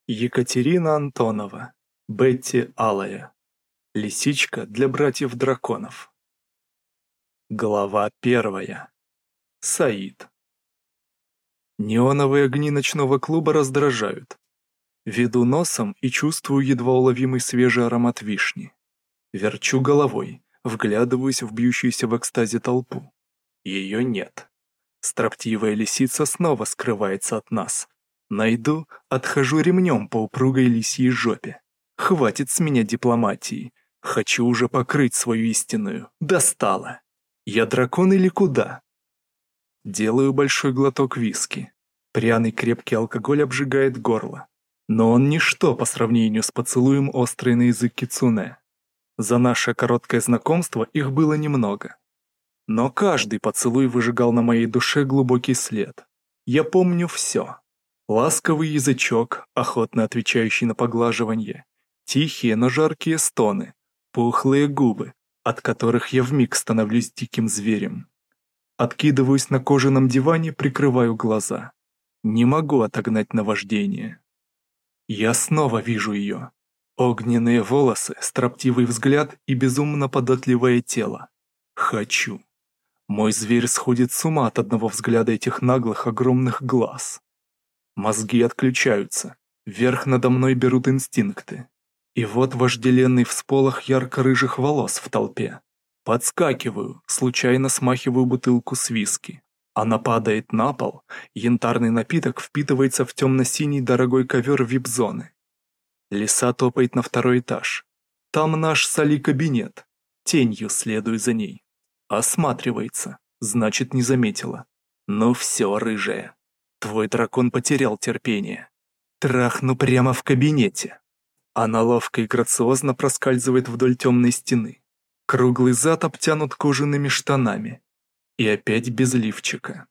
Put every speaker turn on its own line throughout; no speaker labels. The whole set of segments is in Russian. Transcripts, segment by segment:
Екатерина Антонова, Бетти Алая. Лисичка для братьев-драконов. Глава 1. Саид. Неоновые огни ночного клуба раздражают. Веду носом и чувствую едва уловимый свежий аромат вишни. Верчу головой, вглядываюсь в бьющуюся в экстазе толпу. Ее нет. Строптивая лисица снова скрывается от нас. Найду, отхожу ремнем по упругой лисьей жопе. Хватит с меня дипломатии. Хочу уже покрыть свою истинную. Достала. Я дракон или куда? Делаю большой глоток виски. Пряный крепкий алкоголь обжигает горло. Но он ничто по сравнению с поцелуем острый на язык кицуне. За наше короткое знакомство их было немного. Но каждый поцелуй выжигал на моей душе глубокий след. Я помню все. Ласковый язычок, охотно отвечающий на поглаживание, тихие, но жаркие стоны, пухлые губы, от которых я вмиг становлюсь диким зверем. Откидываюсь на кожаном диване, прикрываю глаза. Не могу отогнать наваждение. Я снова вижу ее. Огненные волосы, строптивый взгляд и безумно податливое тело. Хочу. Мой зверь сходит с ума от одного взгляда этих наглых огромных глаз. Мозги отключаются, вверх надо мной берут инстинкты. И вот вожделенный всполох ярко-рыжих волос в толпе. Подскакиваю, случайно смахиваю бутылку с виски. Она падает на пол, янтарный напиток впитывается в темно-синий дорогой ковер вип-зоны. Лиса топает на второй этаж. Там наш с Али кабинет. Тенью следую за ней. Осматривается, значит, не заметила. Ну все, рыжая. Твой дракон потерял терпение. Трахну прямо в кабинете. Она ловко и грациозно проскальзывает вдоль темной стены. Круглый зад обтянут кожаными штанами. И опять без лифчика.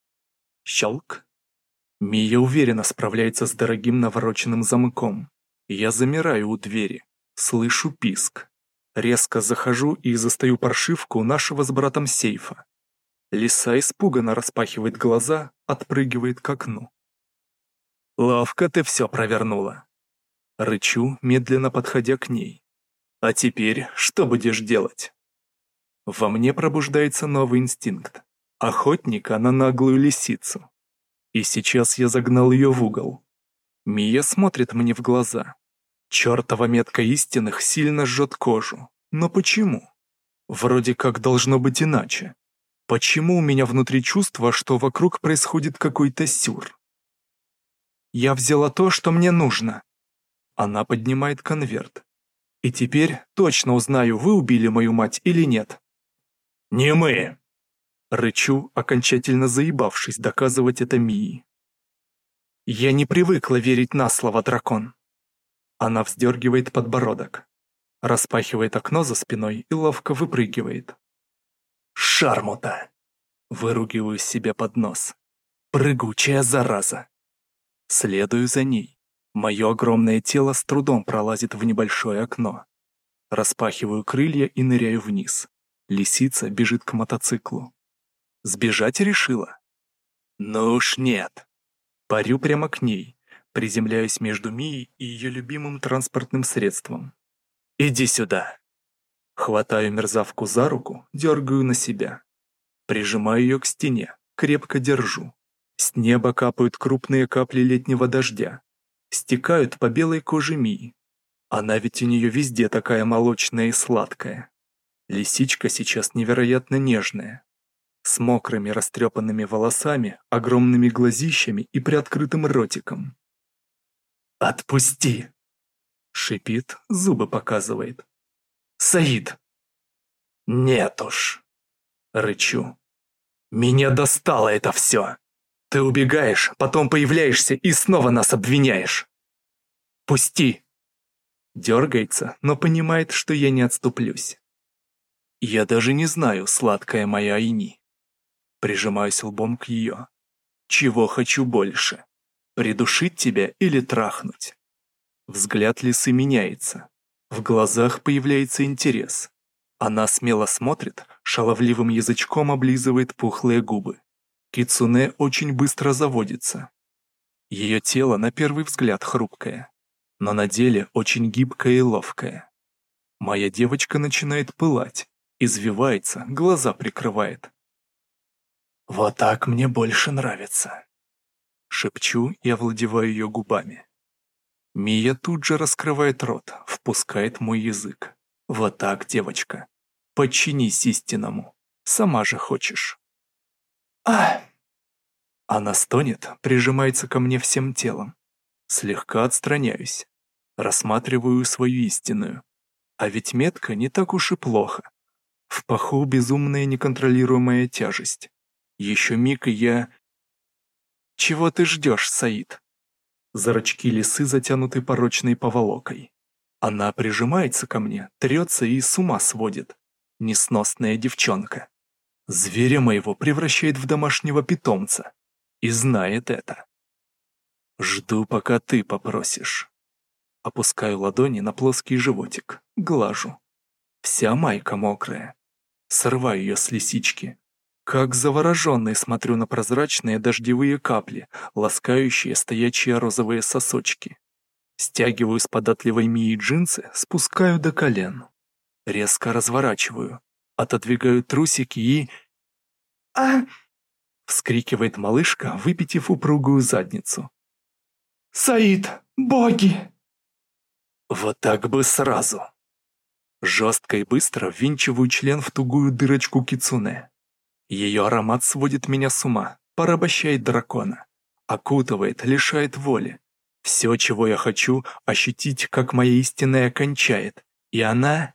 Щелк. Мия уверенно справляется с дорогим навороченным замком. Я замираю у двери. Слышу писк. Резко захожу и застаю паршивку у нашего с братом сейфа. Лиса испуганно распахивает глаза, отпрыгивает к окну. «Ловко ты все провернула!» Рычу, медленно подходя к ней. «А теперь что будешь делать?» Во мне пробуждается новый инстинкт. Охотника на наглую лисицу. И сейчас я загнал ее в угол. Мия смотрит мне в глаза. Чертова метка истинных сильно жжет кожу. Но почему? Вроде как должно быть иначе. Почему у меня внутри чувство, что вокруг происходит какой-то сюр? Я взяла то, что мне нужно. Она поднимает конверт. И теперь точно узнаю, вы убили мою мать или нет. Не мы! Рычу, окончательно заебавшись доказывать это Мии. Я не привыкла верить на слово, дракон. Она вздергивает подбородок. Распахивает окно за спиной и ловко выпрыгивает. Шармута! Выругиваю себе под нос. Прыгучая зараза. Следую за ней. Мое огромное тело с трудом пролазит в небольшое окно. Распахиваю крылья и ныряю вниз. Лисица бежит к мотоциклу. Сбежать решила? Ну уж нет. Парю прямо к ней. Приземляюсь между Мией и ее любимым транспортным средством. Иди сюда. Хватаю мерзавку за руку, дергаю на себя. Прижимаю ее к стене, крепко держу. С неба капают крупные капли летнего дождя. Стекают по белой коже Мии. Она ведь у нее везде такая молочная и сладкая. Лисичка сейчас невероятно нежная. С мокрыми растрепанными волосами, огромными глазищами и приоткрытым ротиком. «Отпусти!» Шипит, зубы показывает. «Саид!» «Нет уж!» Рычу. «Меня достало это все! Ты убегаешь, потом появляешься и снова нас обвиняешь! Пусти!» Дергается, но понимает, что я не отступлюсь. Я даже не знаю, сладкая моя Айни. Прижимаюсь лбом к ее. Чего хочу больше? Придушить тебя или трахнуть? Взгляд лисы меняется. В глазах появляется интерес. Она смело смотрит, шаловливым язычком облизывает пухлые губы. Кицуне очень быстро заводится. Ее тело на первый взгляд хрупкое, но на деле очень гибкое и ловкое. Моя девочка начинает пылать, извивается, глаза прикрывает. «Вот так мне больше нравится», — шепчу и овладеваю ее губами. Мия тут же раскрывает рот, впускает мой язык. «Вот так, девочка. Подчинись истинному. Сама же хочешь». «Ах!» Она стонет, прижимается ко мне всем телом. Слегка отстраняюсь. Рассматриваю свою истинную. А ведь метка не так уж и плохо. В паху безумная неконтролируемая тяжесть. Еще миг и я... Чего ты ждешь, Саид? Зрачки лисы затянуты порочной поволокой. Она прижимается ко мне, трется и с ума сводит. Несносная девчонка. Зверя моего превращает в домашнего питомца. И знает это. Жду, пока ты попросишь. Опускаю ладони на плоский животик, глажу. Вся майка мокрая. Срываю ее с лисички. Как завороженный смотрю на прозрачные дождевые капли, ласкающие стоячие розовые сосочки. Стягиваю с податливой Мии джинсы, спускаю до колен. Резко разворачиваю, отодвигаю трусики и... «А!» — вскрикивает малышка, выпитив упругую задницу. «Саид, боги!» Вот так бы сразу. Жестко и быстро ввинчиваю член в тугую дырочку кицуне. Ее аромат сводит меня с ума, порабощает дракона. Окутывает, лишает воли. Все, чего я хочу, ощутить, как моя истинная кончает. И она...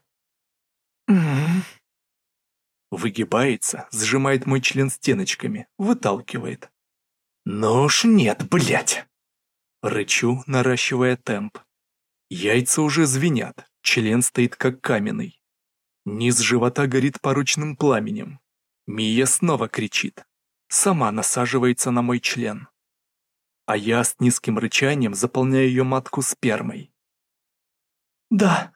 Выгибается, сжимает мой член стеночками, выталкивает. «Ну уж нет, блядь!» Рычу, наращивая темп. Яйца уже звенят, член стоит как каменный. Низ живота горит порочным пламенем. Мия снова кричит. Сама насаживается на мой член. А я с низким рычанием заполняю ее матку спермой. «Да,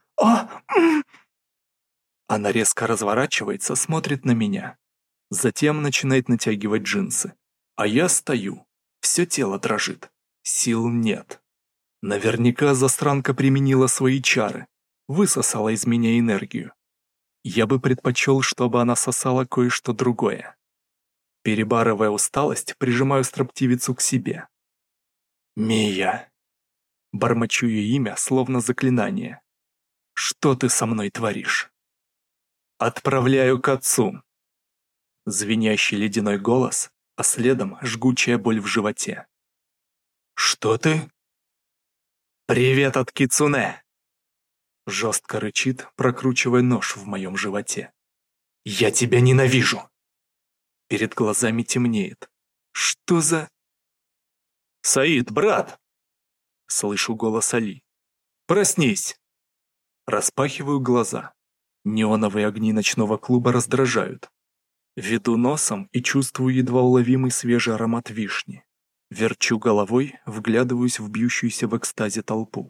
Она резко разворачивается, смотрит на меня. Затем начинает натягивать джинсы. А я стою. Все тело дрожит. Сил нет. Наверняка засранка применила свои чары. Высосала из меня энергию. Я бы предпочел, чтобы она сосала кое-что другое. Перебарывая усталость, прижимаю строптивицу к себе. «Мия!» Бормочу ее имя, словно заклинание. «Что ты со мной творишь?» «Отправляю к отцу!» Звенящий ледяной голос, а следом жгучая боль в животе. «Что ты?» «Привет от Кицуне!» Жестко рычит, прокручивая нож в моем животе. «Я тебя ненавижу!» Перед глазами темнеет. «Что за...» «Саид, брат!» Слышу голос Али. «Проснись!» Распахиваю глаза. Неоновые огни ночного клуба раздражают. Веду носом и чувствую едва уловимый свежий аромат вишни. Верчу головой, вглядываюсь в бьющуюся в экстазе толпу.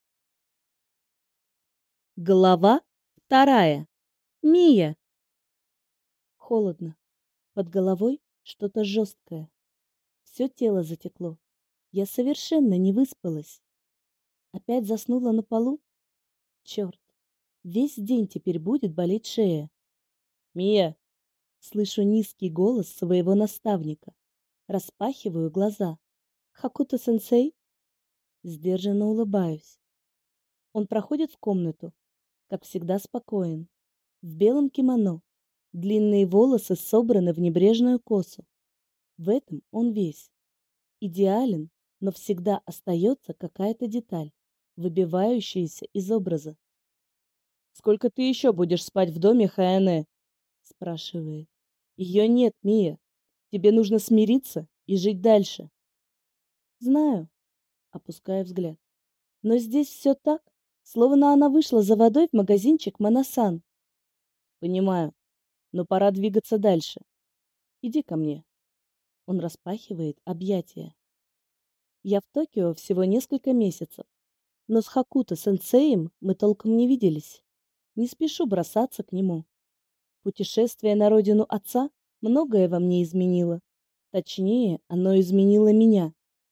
Глава 2. Мия. Холодно. Под головой что-то жесткое. Все тело затекло. Я совершенно не выспалась. Опять заснула на полу? Черт, весь день теперь будет болеть шея. Мия. Слышу низкий голос своего наставника. Распахиваю глаза. Хакуто-сенсей? Сдержанно улыбаюсь. Он проходит в комнату, как всегда спокоен. В белом кимоно. Длинные волосы собраны в небрежную косу. В этом он весь. Идеален, но всегда остается какая-то деталь, выбивающаяся из образа. «Сколько ты еще будешь спать в доме Хаэне?» спрашивает. «Ее нет, Мия. Тебе нужно смириться и жить дальше». «Знаю», опуская взгляд. «Но здесь все так, словно она вышла за водой в магазинчик Манасан». «Понимаю, но пора двигаться дальше. Иди ко мне». Он распахивает объятия. Я в Токио всего несколько месяцев, но с Хакуто-сенсеем мы толком не виделись. Не спешу бросаться к нему. Путешествие на родину отца многое во мне изменило. Точнее, оно изменило меня.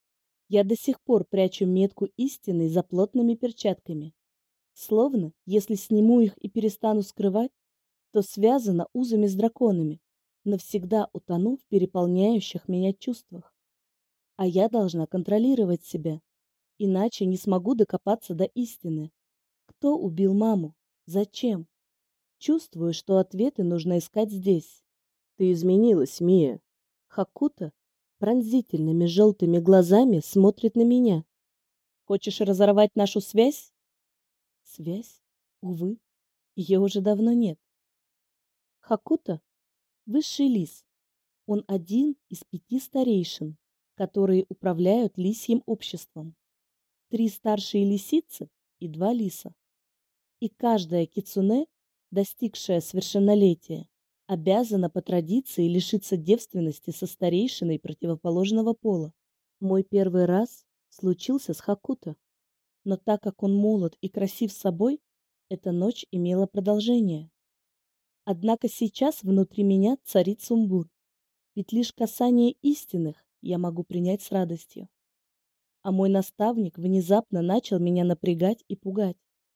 Я до сих пор прячу метку истины за плотными перчатками. Словно, если сниму их и перестану скрывать, то связана узами с драконами, навсегда утону в переполняющих меня чувствах. А я должна контролировать себя, иначе не смогу докопаться до истины. Кто убил маму? Зачем? Чувствую, что ответы нужно искать здесь. Ты изменилась, Мия. Хакута пронзительными желтыми глазами смотрит на меня. Хочешь разорвать нашу связь? Связь? Увы, ее уже давно нет. Хакута — высший лис. Он один из 5 старейшин, которые управляют лисьим обществом. 3 старшие лисицы и 2 лиса. И каждая кицунэ, достигшая совершеннолетия, обязана по традиции лишиться девственности со старейшиной противоположного пола. Мой первый раз случился с Хакуто, но так как он молод и красив собой, эта ночь имела продолжение. Однако сейчас внутри меня царит сумбур, ведь лишь касание истинных я могу принять с радостью. А мой наставник внезапно начал меня напрягать и пугать.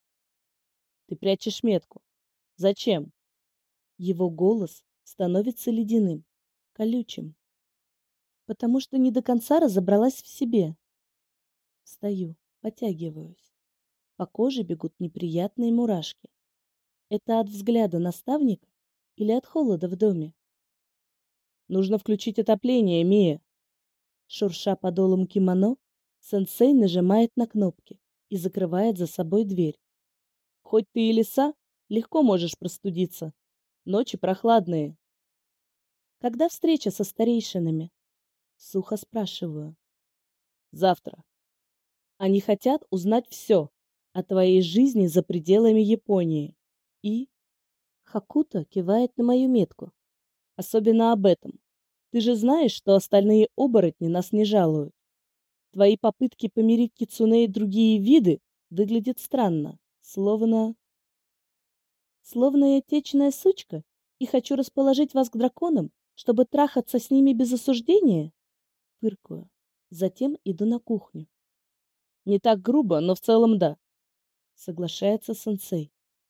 Ты прячешь метку. Зачем? Его голос становится ледяным, колючим. Потому что не до конца разобралась в себе. Встаю, потягиваюсь. По коже бегут неприятные мурашки. Это от взгляда наставника или от холода в доме? Нужно включить отопление, Мия. Шурша подолом кимоно, сенсей нажимает на кнопки и закрывает за собой дверь. Хоть ты и лиса, легко можешь простудиться. Ночи прохладные. Когда встреча со старейшинами? Сухо спрашиваю. Завтра. Они хотят узнать все о твоей жизни за пределами Японии. И... Хакуто кивает на мою метку. Особенно об этом. Ты же знаешь, что остальные оборотни нас не жалуют. Твои попытки помирить кицунэ и другие виды выглядят странно. Словно я течная сучка и хочу расположить вас к драконам, чтобы трахаться с ними без осуждения? Фыркую. Затем иду на кухню. Не так грубо, но в целом да. Соглашается сенсей.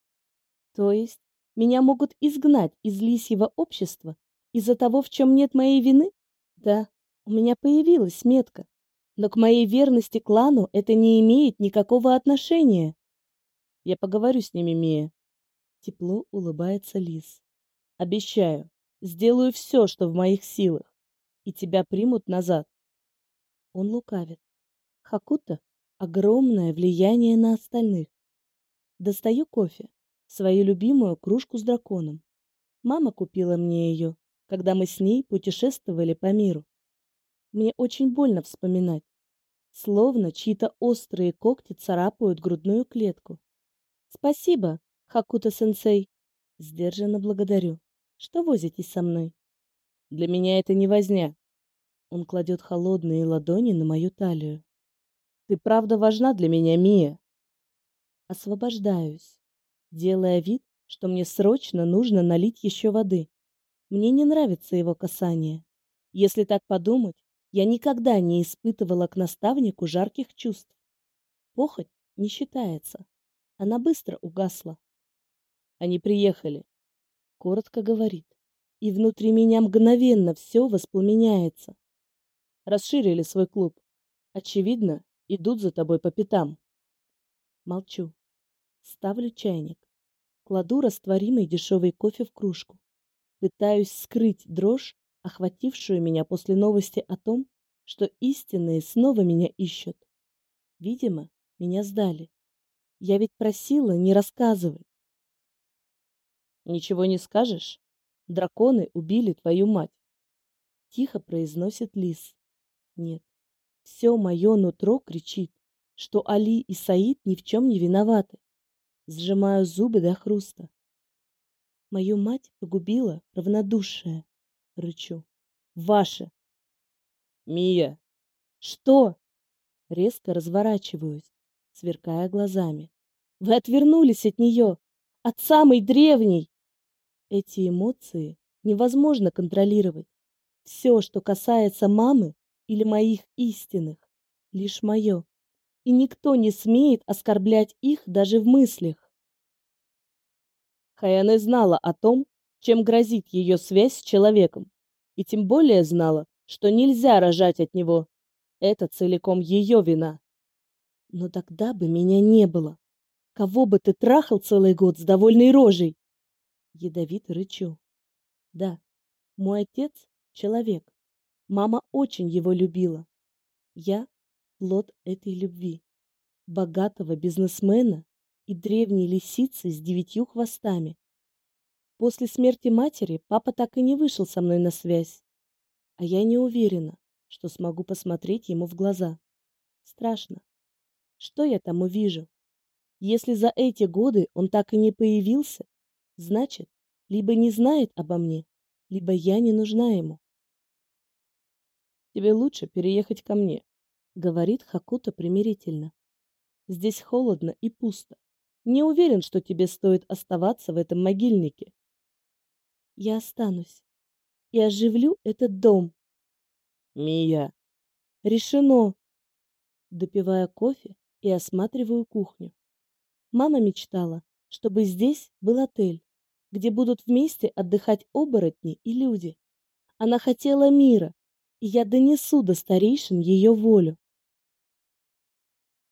То есть меня могут изгнать из лисьего общества из-за того, в чем нет моей вины? Да, у меня появилась метка, но к моей верности клану это не имеет никакого отношения. Я поговорю с ними, Мия. Тепло улыбается лис. Обещаю, сделаю все, что в моих силах, и тебя примут назад. Он лукавит. Хакуто — огромное влияние на остальных. Достаю кофе, свою любимую кружку с драконом. Мама купила мне ее, когда мы с ней путешествовали по миру. Мне очень больно вспоминать, словно чьи-то острые когти царапают грудную клетку. Спасибо, Хакуто-сенсей. Сдержанно благодарю, что возитесь со мной. Для меня это не возня. Он кладет холодные ладони на мою талию. Ты правда важна для меня, Мия. Освобождаюсь, делая вид, что мне срочно нужно налить еще воды. Мне не нравится его касание. Если так подумать, я никогда не испытывала к наставнику жарких чувств. Похоть не считается. Она быстро угасла. Они приехали, коротко говорит. И внутри меня мгновенно все воспламеняется. Расширили свой клуб. Очевидно, идут за тобой по пятам. Молчу. Ставлю чайник. Кладу растворимый дешевый кофе в кружку. Пытаюсь скрыть дрожь, охватившую меня после новости о том, что истинные снова меня ищут. Видимо, меня сдали. Я ведь просила не рассказывать. Ничего не скажешь? Драконы убили твою мать. Тихо произносит лис. Нет, все мое нутро кричит, что Али и Саид ни в чем не виноваты. Сжимаю зубы до хруста. Мою мать погубила равнодушие. Рычу. Ваше. Мия. Что? Резко разворачиваюсь, сверкая глазами. Вы отвернулись от нее, от самой древней. Эти эмоции невозможно контролировать. Все, что касается мамы или моих истинных, лишь мое, и никто не смеет оскорблять их даже в мыслях. Хаяне знала о том, чем грозит ее связь с человеком, и тем более знала, что нельзя рожать от него. Это целиком ее вина. Но тогда бы меня не было. Кого бы ты трахал целый год с довольной рожей? Ядовито рычу. Да, мой отец — человек. Мама очень его любила. Я — плод этой любви. Богатого бизнесмена и древней лисицы с 9 хвостами. После смерти матери папа так и не вышел со мной на связь. А я не уверена, что смогу посмотреть ему в глаза. Страшно. Что я там увижу? Если за эти годы он так и не появился, значит, либо не знает обо мне, либо я не нужна ему. «Тебе лучше переехать ко мне», — говорит Хакуто примирительно. «Здесь холодно и пусто. Не уверен, что тебе стоит оставаться в этом могильнике». «Я останусь и оживлю этот дом». «Мия». «Решено». Допивая кофе и осматриваю кухню. Мама мечтала, чтобы здесь был отель, где будут вместе отдыхать оборотни и люди. Она хотела мира, и я донесу до старейшин ее волю.